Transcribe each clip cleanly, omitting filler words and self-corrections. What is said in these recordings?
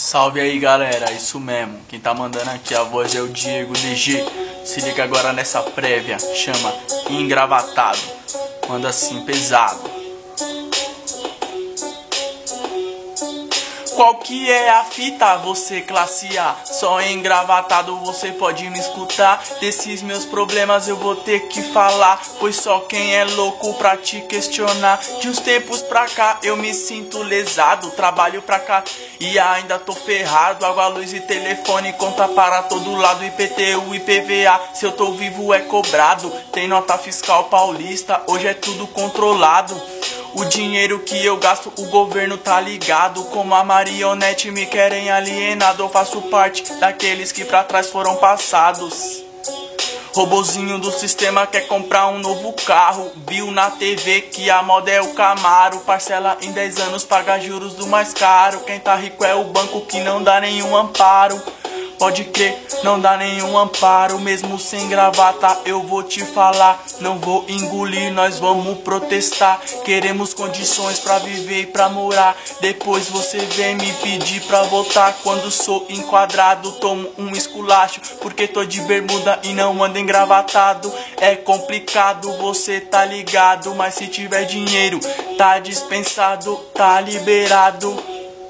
Salve aí galera, isso mesmo, quem tá mandando aqui a voz é o Diego DG. Se liga agora nessa prévia, chama Engravatado. Manda assim, pesado. Qual que é a fita, você classe A? Só engravatado você pode me escutar. Desses meus problemas eu vou ter que falar, pois só quem é louco pra te questionar. De uns tempos pra cá eu me sinto lesado, trabalho pra cá e ainda tô ferrado. Água, luz e telefone, conta para todo lado. IPTU, IPVA, se eu tô vivo é cobrado. Tem nota fiscal paulista, hoje é tudo controlado. O dinheiro que eu gasto, o governo tá ligado. Como a marionete me querem alienado, eu faço parte daqueles que pra trás foram passados. Robozinho do sistema quer comprar um novo carro. Viu na TV que a moda é o Camaro. Parcela em 10 anos, paga juros do mais caro. Quem tá rico é o banco que não dá nenhum amparo. Pode crer, não dá nenhum amparo. Mesmo sem gravata eu vou te falar. Não vou engolir, nós vamos protestar. Queremos condições pra viver e pra morar. Depois você vem me pedir pra votar. Quando sou enquadrado tomo um esculacho, porque tô de bermuda e não ando engravatado. É complicado, você tá ligado. Mas se tiver dinheiro, tá dispensado, tá liberado.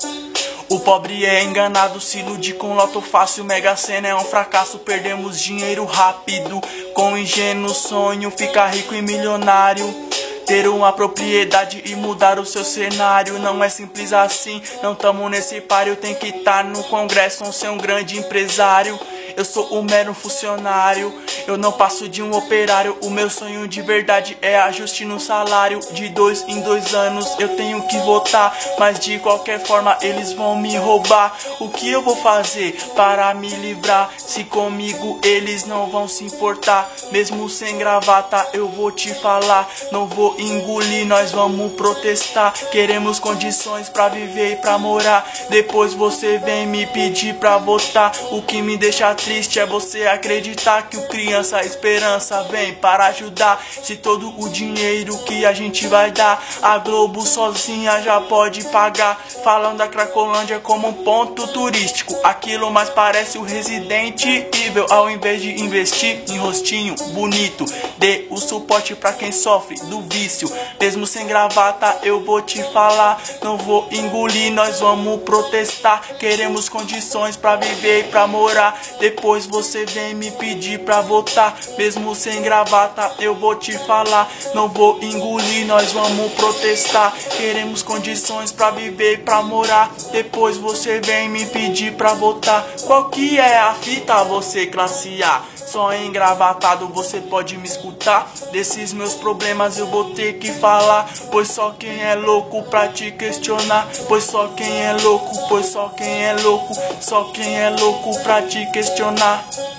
O pobre é enganado, se ilude com loto fácil. Mega Sena é um fracasso, perdemos dinheiro rápido. Com ingênuo sonho, ficar rico e milionário. Ter uma propriedade e mudar o seu cenário. Não é simples assim, não tamo nesse páreo. Tem que tá no congresso ou ser um grande empresário. Eu sou um mero funcionário, eu não passo de um operário. O meu sonho de verdade é ajuste no salário. De 2 em 2 anos eu tenho que votar, mas de qualquer forma eles vão me roubar. O que eu vou fazer para me livrar, se comigo eles não vão se importar? Mesmo sem gravata eu vou te falar. Não vou engolir, nós vamos protestar. Queremos condições pra viver e pra morar. Depois você vem me pedir pra votar. O que me deixa triste é você acreditar que o criança esperança vem para ajudar. Se todo o dinheiro que a gente vai dar, a Globo sozinha já pode pagar. Falam da Cracolândia como um ponto turístico, aquilo mais parece o Resident Evil. Ao invés de investir em rostinho bonito, dê o suporte pra quem sofre do vício. Mesmo sem gravata eu vou te falar. Não vou engolir, nós vamos protestar. Queremos condições pra viver e pra morar. Depois você vem me pedir pra votar. Mesmo sem gravata eu vou te falar. Não vou engolir, nós vamos protestar. Queremos condições pra viver e pra morar. Depois você vem me pedir pra votar. Qual que é a fita, você classe A? Só engravatado você pode me escutar. Desses meus problemas eu vou ter que falar, pois só quem é louco pra te questionar. Pois só quem é louco, pois só quem é louco, só quem é louco pra te questionar.